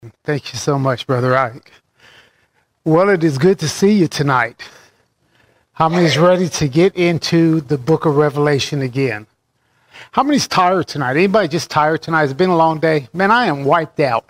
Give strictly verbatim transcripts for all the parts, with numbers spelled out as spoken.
Thank you so much, Brother Ike. Well, it is good to see you tonight. How many is ready to get into the book of Revelation again? How many's tired tonight? Anybody just tired tonight? It's been a long day. Man, I am wiped out.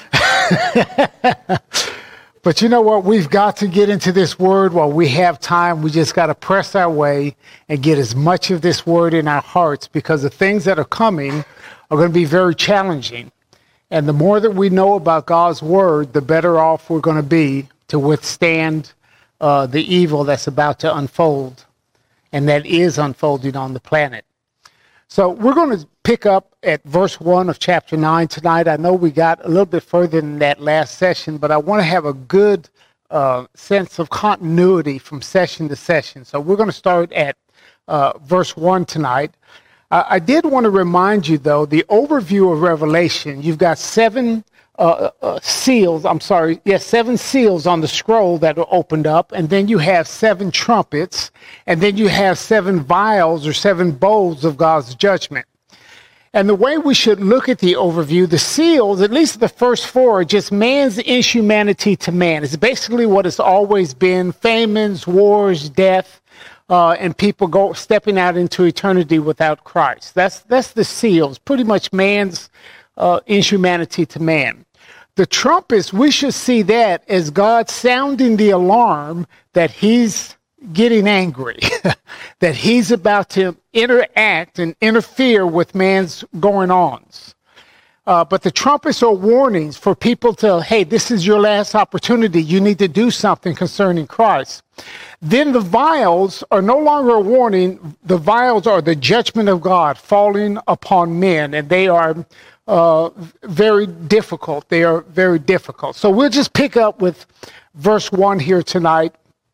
But you know what? We've got to get into this word while we have time. We just got to press our way and get as much of this word in our hearts, because the things that are coming are going to be very challenging. And the more that we know about God's word, the better off we're going to be to withstand uh, the evil that's about to unfold and that is unfolding on the planet. So we're going to pick up at verse one of chapter nine tonight. I know we got a little bit further than that last session, but I want to have a good uh, sense of continuity from session to session. So we're going to start at uh, verse one tonight. Uh, I did want to remind you, though, the overview of Revelation, you've got seven uh, uh, seals, I'm sorry, yes, seven seals on the scroll that are opened up, and then you have seven trumpets, and then you have seven vials or seven bowls of God's judgment. And the way we should look at the overview, the seals, at least the first four, are just man's inhumanity to man. It's basically what it's always been: famines, wars, death. Uh, and people go stepping out into eternity without Christ. That's that's the seals, pretty much man's uh, inhumanity to man. The trumpets, we should see that as God sounding the alarm that he's getting angry, that he's about to interact and interfere with man's going-ons. Uh, but the trumpets are warnings for people to, hey, this is your last opportunity. You need to do something concerning Christ. Then the vials are no longer a warning. The vials are the judgment of God falling upon men, and they are uh, very difficult. They are very difficult. So we'll just pick up with verse one here tonight.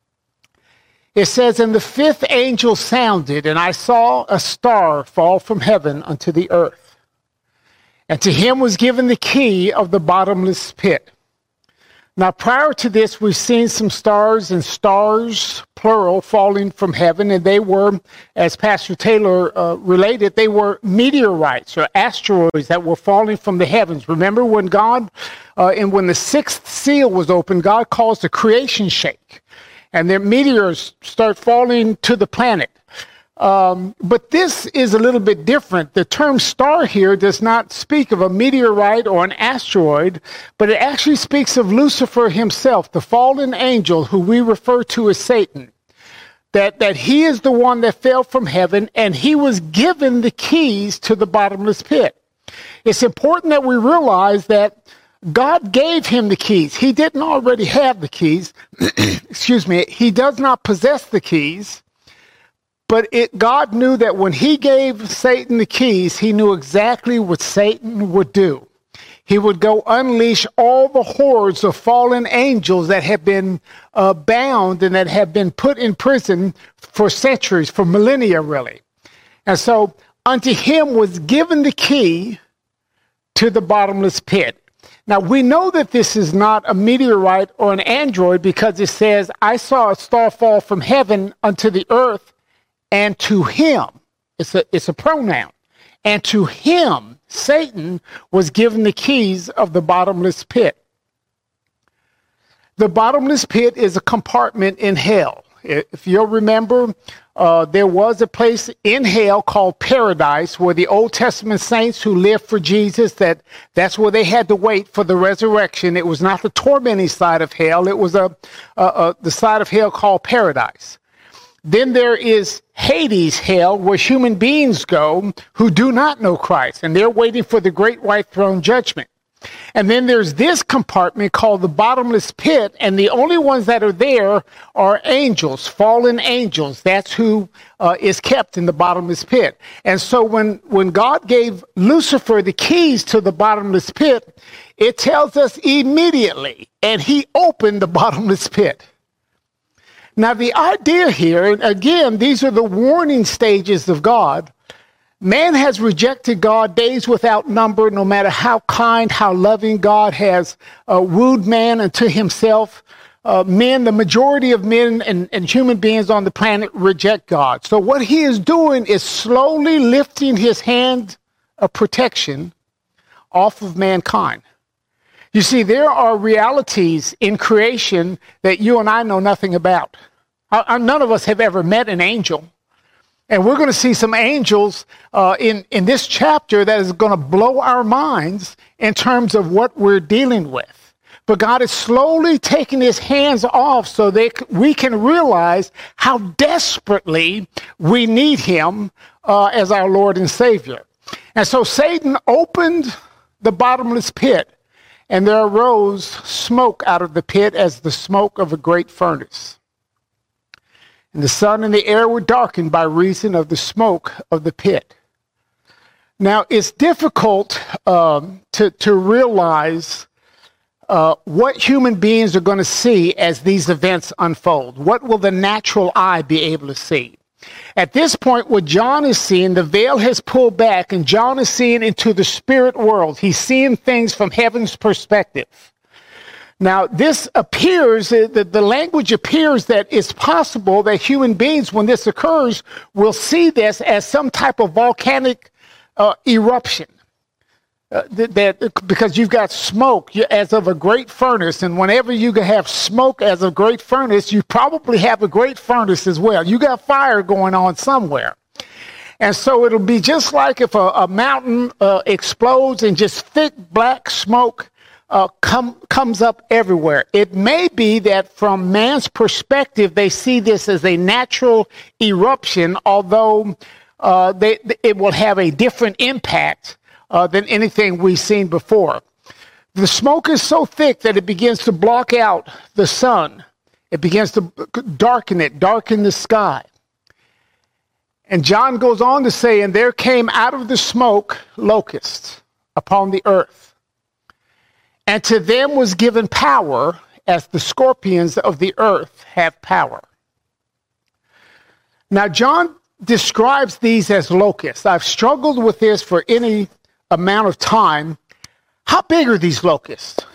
It says, "And the fifth angel sounded, and I saw a star fall from heaven unto the earth. And to him was given the key of the bottomless pit." Now, prior to this, we've seen some stars and stars, plural, falling from heaven. And they were, as Pastor Taylor uh, related, they were meteorites or asteroids that were falling from the heavens. Remember when God, uh, and when the sixth seal was opened, God caused the creation shake. And their meteors start falling to the planet. Um, but this is a little bit different. The term star here does not speak of a meteorite or an asteroid, but it actually speaks of Lucifer himself, the fallen angel who we refer to as Satan. That, that he is the one that fell from heaven, and he was given the keys to the bottomless pit. It's important that we realize that God gave him the keys. He didn't already have the keys. Excuse me. He does not possess the keys. But it, God knew that when he gave Satan the keys, he knew exactly what Satan would do. He would go unleash all the hordes of fallen angels that have been uh, bound and that have been put in prison for centuries, for millennia, really. And so unto him was given the key to the bottomless pit. Now, we know that this is not a meteorite or an android, because it says, "I saw a star fall from heaven unto the earth, and to him," it's a, it's a pronoun, "and to him," Satan, "was given the keys of the bottomless pit." The bottomless pit is a compartment in hell. If you'll remember, uh, there was a place in hell called paradise, where the Old Testament saints who lived for Jesus, that that's where they had to wait for the resurrection. It was not the tormenting side of hell. It was a, a, a the side of hell called paradise. Then there is Hades, hell, where human beings go who do not know Christ, and they're waiting for the great white throne judgment. And then there's this compartment called the bottomless pit, and the only ones that are there are angels, fallen angels. That's who uh, is kept in the bottomless pit. And so when, when God gave Lucifer the keys to the bottomless pit, it tells us immediately, and he opened the bottomless pit. Now, the idea here, and again, these are the warning stages of God. Man has rejected God days without number, no matter how kind, how loving God has uh, wooed man unto himself. Uh, men, the majority of men and, and human beings on the planet reject God. So what he is doing is slowly lifting his hand of protection off of mankind. You see, there are realities in creation that you and I know nothing about. Uh, none of us have ever met an angel. And we're going to see some angels uh, in, in this chapter that is going to blow our minds in terms of what we're dealing with. But God is slowly taking his hands off so that we can realize how desperately we need him uh, as our Lord and Savior. And so Satan opened the bottomless pit, and there arose smoke out of the pit as the smoke of a great furnace. And the sun and the air were darkened by reason of the smoke of the pit. Now, it's difficult um, to, to realize uh, what human beings are going to see as these events unfold. What will the natural eye be able to see? At this point, what John is seeing, the veil has pulled back, and John is seeing into the spirit world. He's seeing things from heaven's perspective. Now, this appears, the, the language appears that it's possible that human beings, when this occurs, will see this as some type of volcanic uh, eruption. Uh, that, that because you've got smoke as of a great furnace, and whenever you have smoke as a great furnace, you probably have a great furnace as well. You got fire going on somewhere. And so it'll be just like if a, a mountain uh, explodes and just thick black smoke uh, come, comes up everywhere. It may be that from man's perspective, they see this as a natural eruption, although uh, they, it will have a different impact Uh, than anything we've seen before. The smoke is so thick that it begins to block out the sun. It begins to darken it, darken the sky. And John goes on to say, and there came out of the smoke locusts upon the earth. And to them was given power as the scorpions of the earth have power. Now, John describes these as locusts. I've struggled with this for any amount of time. How big are these locusts?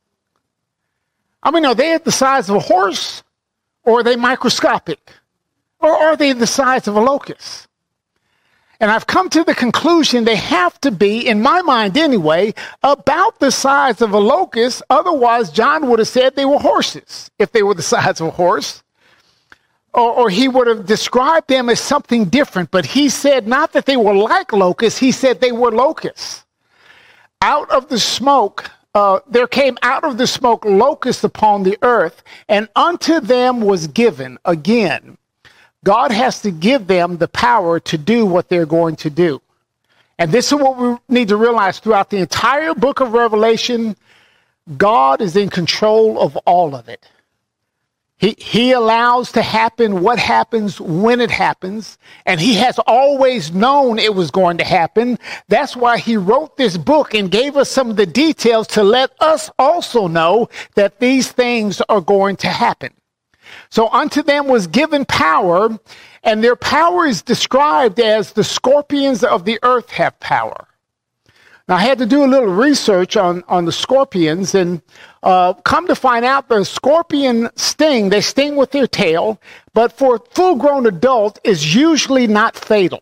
I mean, are they at the size of a horse, or are they microscopic, or are they the size of a locust? And I've come to the conclusion they have to be, in my mind anyway, about the size of a locust. Otherwise, John would have said they were horses if they were the size of a horse. Or, or he would have described them as something different, but he said not that they were like locusts, he said they were locusts. Out of the smoke, uh, there came out of the smoke locusts upon the earth, and unto them was given, again, God has to give them the power to do what they're going to do. And this is what we need to realize throughout the entire book of Revelation. God is in control of all of it. He, he allows to happen what happens when it happens, and he has always known it was going to happen. That's why he wrote this book and gave us some of the details to let us also know that these things are going to happen. So unto them was given power, and their power is described as the scorpions of the earth have power. Now, I had to do a little research on, on the scorpions, and uh, come to find out the scorpion sting, they sting with their tail, but for a full-grown adult is usually not fatal.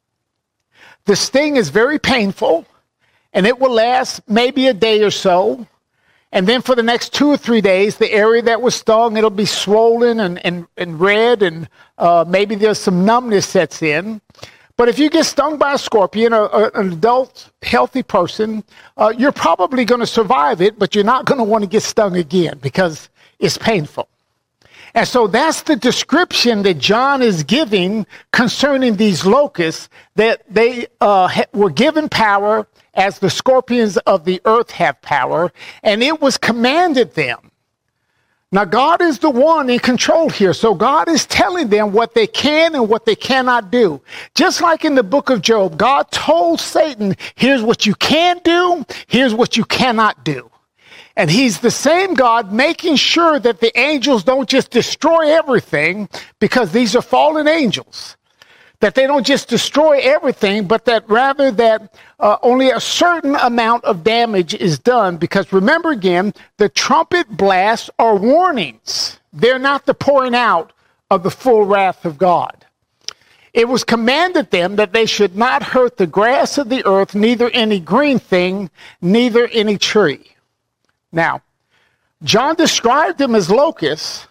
The sting is very painful, and it will last maybe a day or so. And then for the next two or three days, the area that was stung, it'll be swollen and, and, and red, and uh, maybe there's some numbness sets in. But if you get stung by a scorpion, or, or an adult, healthy person, uh, you're probably going to survive it, but you're not going to want to get stung again because it's painful. And so that's the description that John is giving concerning these locusts, that they uh, ha- were given power as the scorpions of the earth have power, and it was commanded them. Now, God is the one in control here. So God is telling them what they can and what they cannot do. Just like in the book of Job, God told Satan, here's what you can do, here's what you cannot do. And he's the same God making sure that the angels don't just destroy everything, because these are fallen angels. That they don't just destroy everything, but that rather that uh, only a certain amount of damage is done. Because remember again, the trumpet blasts are warnings. They're not the pouring out of the full wrath of God. It was commanded them that they should not hurt the grass of the earth, neither any green thing, neither any tree. Now, John described them as locusts,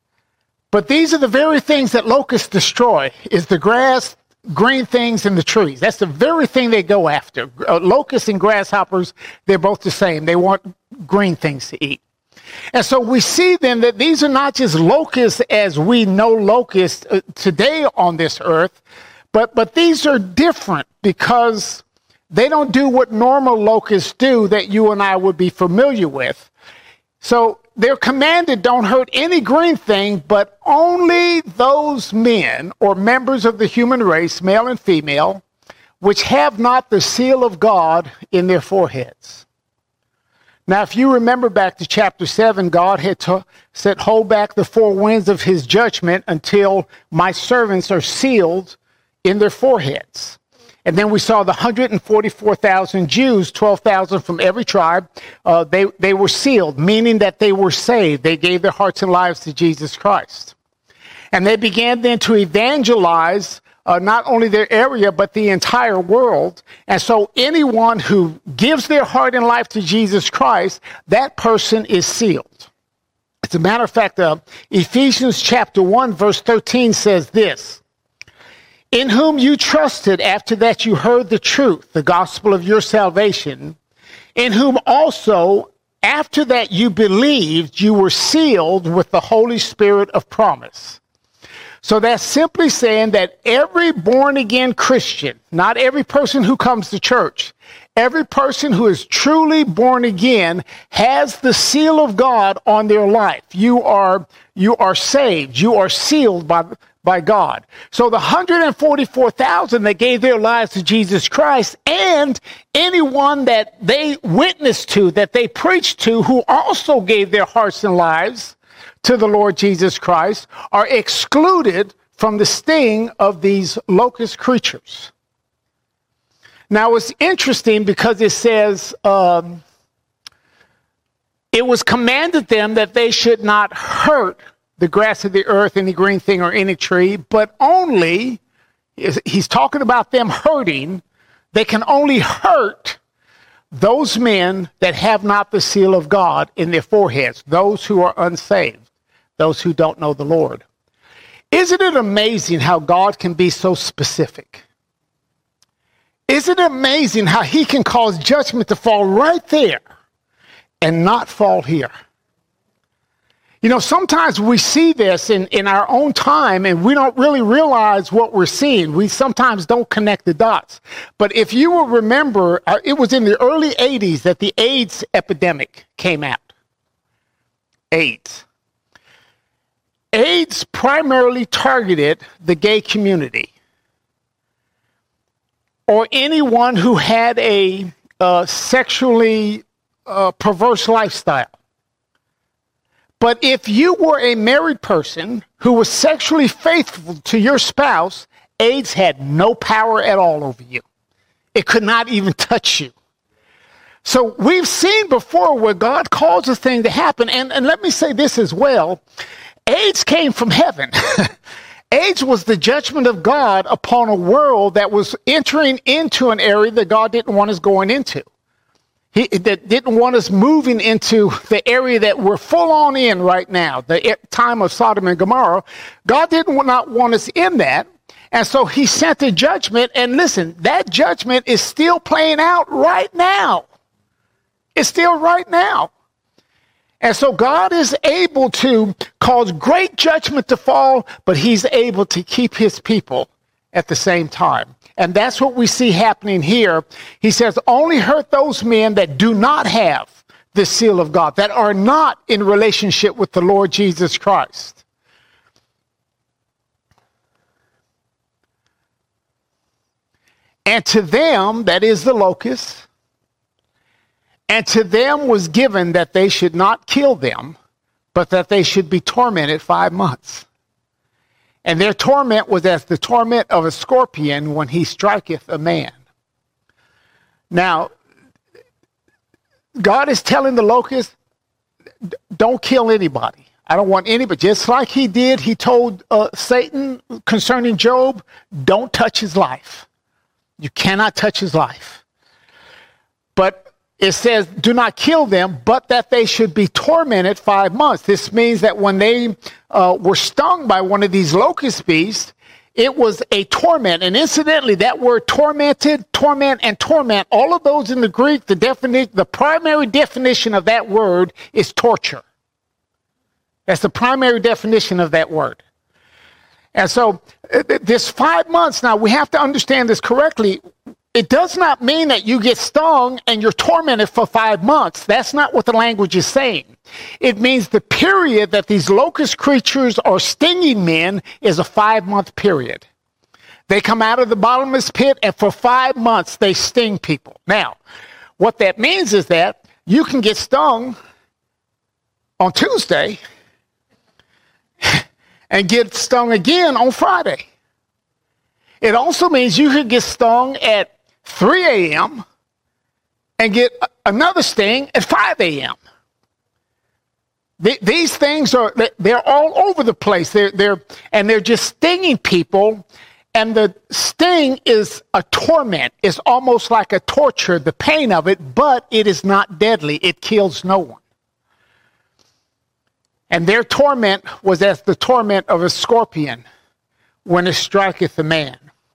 but these are the very things that locusts destroy, is the grass, green things, and the trees. That's the very thing they go after. Uh, locusts and grasshoppers, they're both the same. They want green things to eat. And so we see then that these are not just locusts as we know locusts uh, today on this earth, but, but these are different because they don't do what normal locusts do that you and I would be familiar with. So they're commanded, don't hurt any green thing, but only those men or members of the human race, male and female, which have not the seal of God in their foreheads. Now, if you remember back to chapter seven, God had to, said, hold back the four winds of his judgment until my servants are sealed in their foreheads. And then we saw the one hundred forty-four thousand Jews, twelve thousand from every tribe. Uh, they, they were sealed, meaning that they were saved. They gave their hearts and lives to Jesus Christ. And they began then to evangelize uh, not only their area, but the entire world. And so anyone who gives their heart and life to Jesus Christ, that person is sealed. As a matter of fact, uh, Ephesians chapter one, verse thirteen says this, in whom you trusted after that you heard the truth, the gospel of your salvation, in whom also after that you believed, you were sealed with the Holy Spirit of promise. So that's simply saying that every born-again Christian, not every person who comes to church, every person who is truly born again has the seal of God on their life. You are, you are saved. You are sealed by by God. So the one hundred forty-four thousand that gave their lives to Jesus Christ, and anyone that they witnessed to, that they preached to, who also gave their hearts and lives to the Lord Jesus Christ, are excluded from the sting of these locust creatures. Now it's interesting because it says, um, it was commanded them that they should not hurt the grass of the earth, any green thing or any tree, but only, he's talking about them hurting, they can only hurt those men that have not the seal of God in their foreheads, those who are unsaved, those who don't know the Lord. Isn't it amazing how God can be so specific? Isn't it amazing how he can cause judgment to fall right there and not fall here? You know, sometimes we see this in, in our own time and we don't really realize what we're seeing. We sometimes don't connect the dots. But if you will remember, uh, it was in the early eighties that the AIDS epidemic came out. AIDS. AIDS primarily targeted the gay community or anyone who had a uh, sexually uh, perverse lifestyle. But if you were a married person who was sexually faithful to your spouse, AIDS had no power at all over you. It could not even touch you. So we've seen before where God calls a thing to happen. And, and let me say this as well. AIDS came from heaven. AIDS was the judgment of God upon a world that was entering into an area that God didn't want us going into. He that didn't want us moving into the area that we're full on in right now, the time of Sodom and Gomorrah. God did not want us in that. And so he sent a judgment. And listen, that judgment is still playing out right now. It's still right now. And so God is able to cause great judgment to fall, but he's able to keep his people at the same time. And that's what we see happening here. He says, only hurt those men that do not have the seal of God, that are not in relationship with the Lord Jesus Christ. And to them, that is the locusts, and to them was given that they should not kill them, but that they should be tormented five months. And their torment was as the torment of a scorpion when he striketh a man. Now, God is telling the locusts, don't kill anybody. I don't want anybody. Just like he did, he told uh, Satan concerning Job, don't touch his life. You cannot touch his life. But it says, do not kill them, but that they should be tormented five months. This means that when they uh, were stung by one of these locust beasts, it was a torment. And incidentally, that word tormented, torment, and torment, all of those in the Greek, the definition, the primary definition of that word is torture. That's the primary definition of that word. And so this five months, now we have to understand this correctly. It does not mean that you get stung and you're tormented for five months. That's not what the language is saying. It means the period that these locust creatures are stinging men is a five-month period. They come out of the bottomless pit, and for five months they sting people. Now, what that means is that you can get stung on Tuesday and get stung again on Friday. It also means you could get stung at three a.m. and get another sting at five a.m. These things are, they're all over the place. They're, they're, and they're just stinging people. And the sting is a torment. It's almost like a torture, the pain of it, but it is not deadly. It kills no one. And their torment was as the torment of a scorpion when it striketh a man.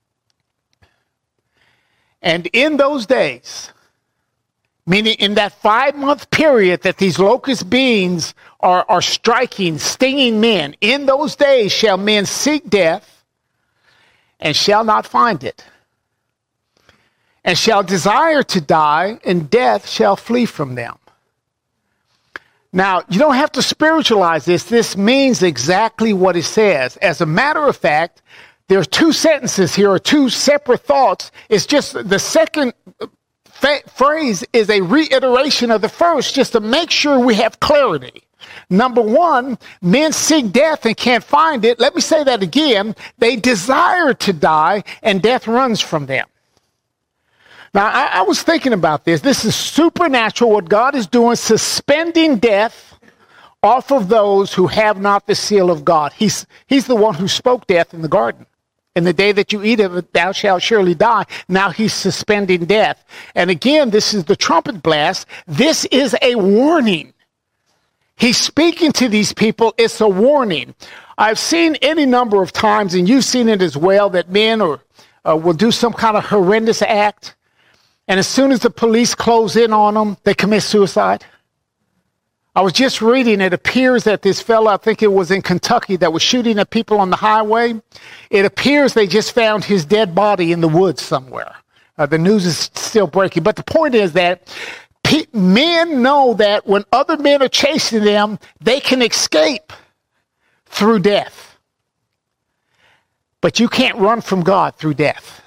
And in those days, meaning in that five-month period that these locust beings are, are striking, stinging men, in those days shall men seek death and shall not find it, and shall desire to die, and death shall flee from them. Now, you don't have to spiritualize this. This means exactly what it says. As a matter of fact, there are two sentences here, or two separate thoughts. It's just the second fa- phrase is a reiteration of the first, just to make sure we have clarity. Number one, men seek death and can't find it. Let me say that again. They desire to die, and death runs from them. Now, I, I was thinking about this. This is supernatural, what God is doing, suspending death off of those who have not the seal of God. He's, he's the one who spoke death in the garden. In the day that you eat of it, thou shalt surely die. Now he's suspending death. And again, this is the trumpet blast. This is a warning. He's speaking to these people. It's a warning. I've seen any number of times, and you've seen it as well, that men or, uh, will do some kind of horrendous act. And as soon as the police close in on them, they commit suicide. I was just reading, it appears that this fellow, I think it was in Kentucky, that was shooting at people on the highway. It appears they just found his dead body in the woods somewhere. Uh, the news is still breaking. But the point is that pe- men know that when other men are chasing them, they can escape through death. But you can't run from God through death.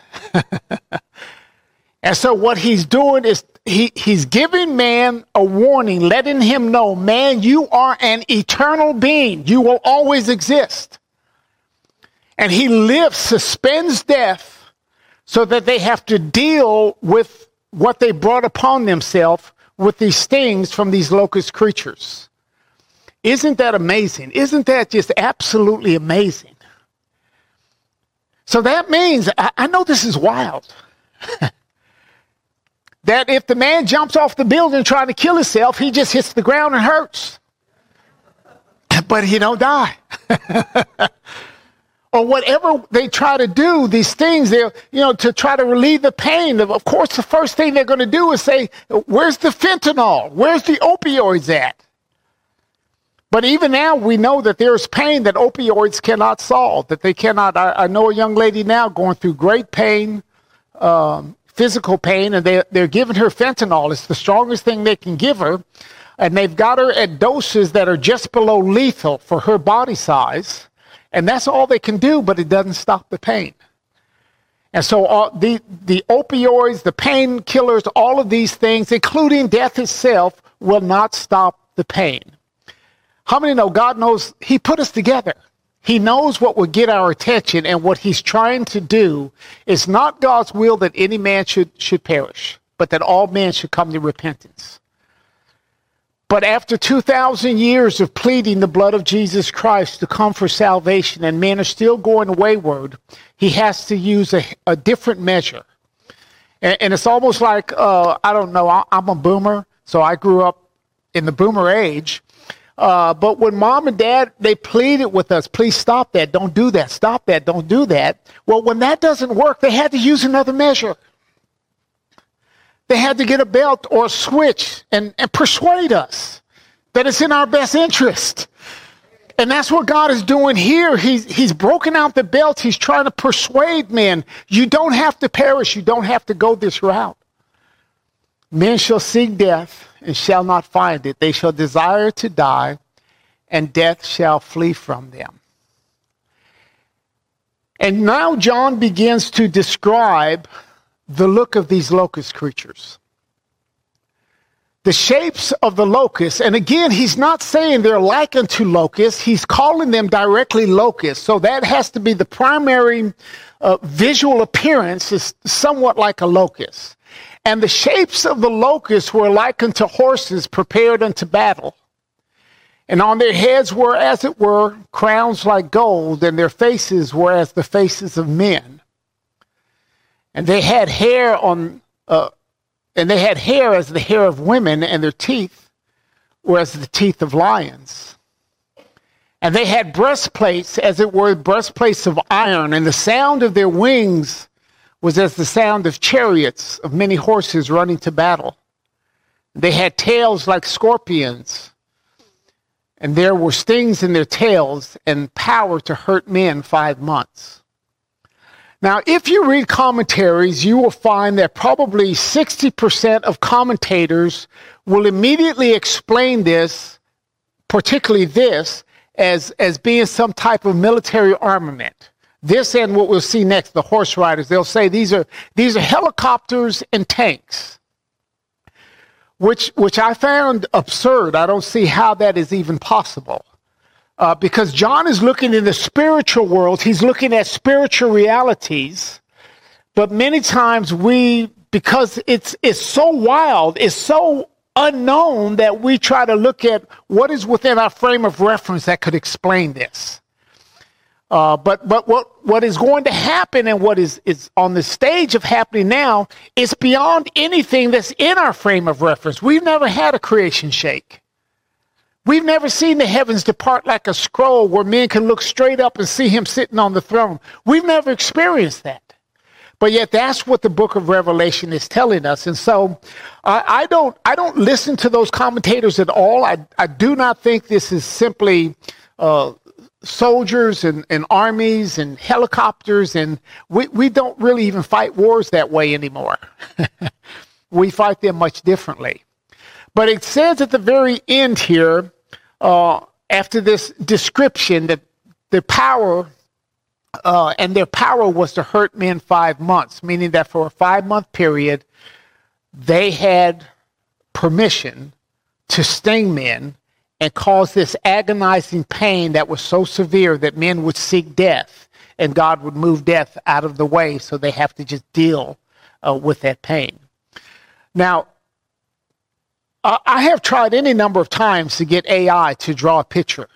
And so what he's doing is he, he's giving man a warning, letting him know, man, you are an eternal being. You will always exist. And he lives, suspends death so that they have to deal with what they brought upon themselves with these stings from these locust creatures. Isn't that amazing? Isn't that just absolutely amazing? So that means, I, I know this is wild. That if the man jumps off the building trying to kill himself, he just hits the ground and hurts. But he don't die. Or whatever they try to do, these things, they're, you know, to try to relieve the pain. Of course, the first thing they're going to do is say, where's the fentanyl? Where's the opioids at? But even now, we know that there's pain that opioids cannot solve, that they cannot. I, I know a young lady now going through great pain, um, physical pain, and they, they're giving her fentanyl. It's the strongest thing they can give her. And they've got her at doses that are just below lethal for her body size. And that's all they can do, but it doesn't stop the pain. And so all the, the opioids, the painkillers, all of these things, including death itself, will not stop the pain. How many know God knows he put us together? He knows what will get our attention, and what he's trying to do is not God's will that any man should, should perish, but that all men should come to repentance. But after two thousand years of pleading the blood of Jesus Christ to come for salvation, and men are still going wayward, he has to use a, a different measure. And, and it's almost like, uh, I don't know, I, I'm a boomer, so I grew up in the boomer age. Uh, but when mom and dad, they pleaded with us, please stop that, don't do that, stop that, don't do that. Well, when that doesn't work, they had to use another measure. They had to get a belt or a switch and, and persuade us that it's in our best interest. And that's what God is doing here. He's, he's broken out the belt. He's trying to persuade men. You don't have to perish. You don't have to go this route. Men shall seek death and shall not find it. They shall desire to die, and death shall flee from them. And now John begins to describe the look of these locust creatures. The shapes of the locusts, and again, he's not saying they're like unto locusts. He's calling them directly locusts. So that has to be the primary uh, visual appearance is somewhat like a locust. And the shapes of the locusts were like unto horses prepared unto battle. And on their heads were, as it were, crowns like gold, and their faces were as the faces of men. And they had hair on, uh, and they had hair as the hair of women, and their teeth were as the teeth of lions. And they had breastplates, as it were, breastplates of iron, and the sound of their wings was as the sound of chariots of many horses running to battle. They had tails like scorpions, and there were stings in their tails, and power to hurt men five months. Now, if you read commentaries, you will find that probably sixty percent of commentators will immediately explain this, particularly this, as, as being some type of military armament. This and what we'll see next, the horse riders, they'll say these are, these are helicopters and tanks, which, which I found absurd. I don't see how that is even possible. Uh, because John is looking in the spiritual world. He's looking at spiritual realities. But many times we, because it's, it's so wild, it's so unknown that we try to look at what is within our frame of reference that could explain this. Uh, but but what, what is going to happen and what is, is on the stage of happening now is beyond anything that's in our frame of reference. We've never had a creation shake. We've never seen the heavens depart like a scroll where men can look straight up and see him sitting on the throne. We've never experienced that. But yet that's what the book of Revelation is telling us. And so uh, I don't I don't listen to those commentators at all. I, I do not think this is simply uh, soldiers and, and armies and helicopters. And we, we don't really even fight wars that way anymore. We fight them much differently. But it says at the very end here, Uh, after this description, that the power uh, and their power was to hurt men five months, meaning that for a five-month period, they had permission to sting men and cause this agonizing pain that was so severe that men would seek death, and God would move death out of the way, so they have to just deal uh, with that pain. Now, I have tried any number of times to get A I to draw a picture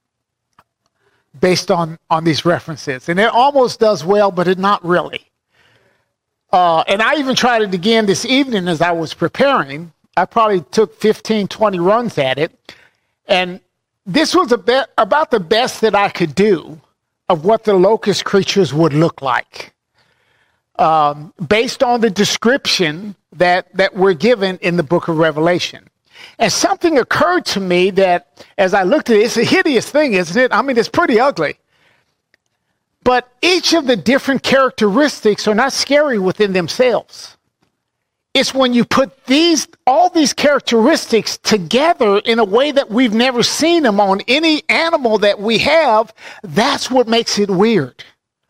based on, on these references. And it almost does well, but it not really. Uh, and I even tried it again this evening as I was preparing. I probably took fifteen, twenty runs at it. And this was a be- about the best that I could do of what the locust creatures would look like. Um, based on the description that, that we're given in the book of Revelation. And something occurred to me that as I looked at it, it's a hideous thing, isn't it? I mean, it's pretty ugly. But each of the different characteristics are not scary within themselves. It's when you put these, all these characteristics together in a way that we've never seen them on any animal that we have, that's what makes it weird.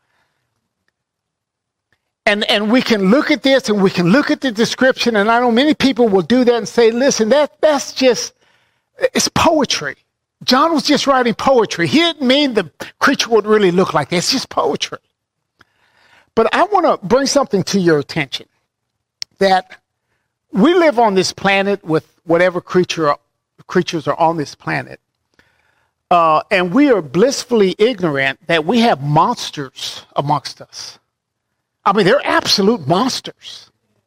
And and we can look at this and we can look at the description, and I know many people will do that and say, listen, that that's just, it's poetry. John was just writing poetry. He didn't mean the creature would really look like that. It's just poetry. But I want to bring something to your attention, that we live on this planet with whatever creature creatures are on this planet. Uh, and we are blissfully ignorant that we have monsters amongst us. I mean, they're absolute monsters.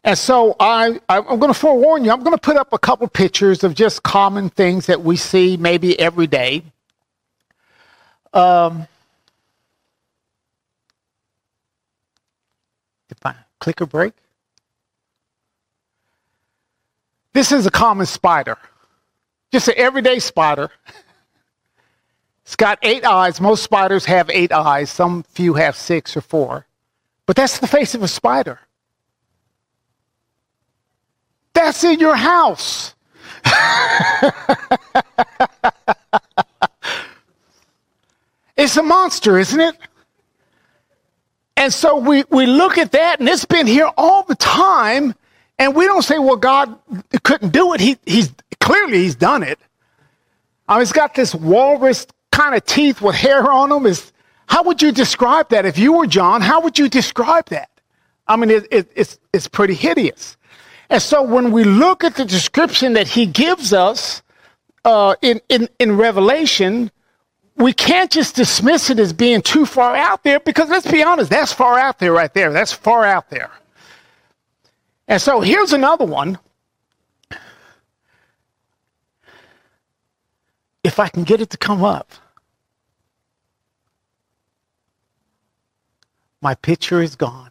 And so I, I'm going to forewarn you, I'm going to put up a couple pictures of just common things that we see maybe every day. Um, if I click or break. This is a common spider. Just an everyday spider. It's got eight eyes. Most spiders have eight eyes. Some few have six or four. But that's the face of a spider. That's in your house. It's a monster, isn't it? And so we, we look at that, and it's been here all the time, and we don't say, well, God couldn't do it. He, he's clearly he's done it. I mean, it's got this walrus kind of teeth with hair on them. Is how would you describe that? If you were John, how would you describe that? I mean, it, it, it's it's pretty hideous. And so when we look at the description that he gives us uh, in, in, in Revelation, we can't just dismiss it as being too far out there, because let's be honest, that's far out there right there. That's far out there. And so here's another one. If I can get it to come up. My picture is gone.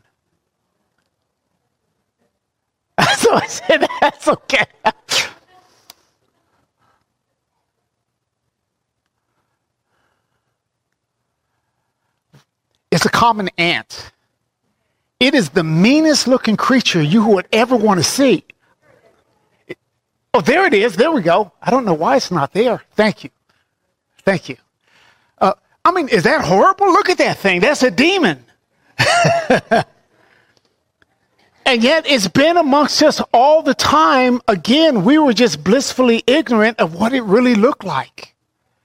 So I said, that's okay. It's a common ant. It is the meanest looking creature you would ever want to see. It, oh, there it is. There we go. I don't know why it's not there. Thank you. Thank you. Uh, I mean, is that horrible? Look at that thing. That's a demon. And yet it's been amongst us all the time. Again, we were just blissfully ignorant of what it really looked like.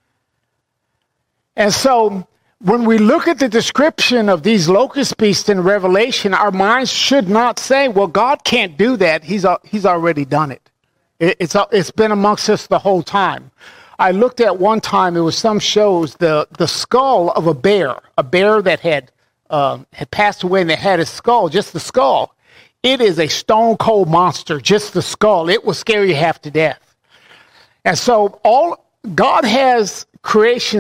And so when we look at the description of these locust beasts in Revelation, our minds should not say, well, God can't do that. He's, he's already done it. it it's, it's been amongst us the whole time. I looked at one time, there was some shows, the, the skull of a bear, a bear that had, uh, had passed away, and they had his skull, just the skull. It is a stone cold monster, just the skull. It will scare you half to death. And so all God has creation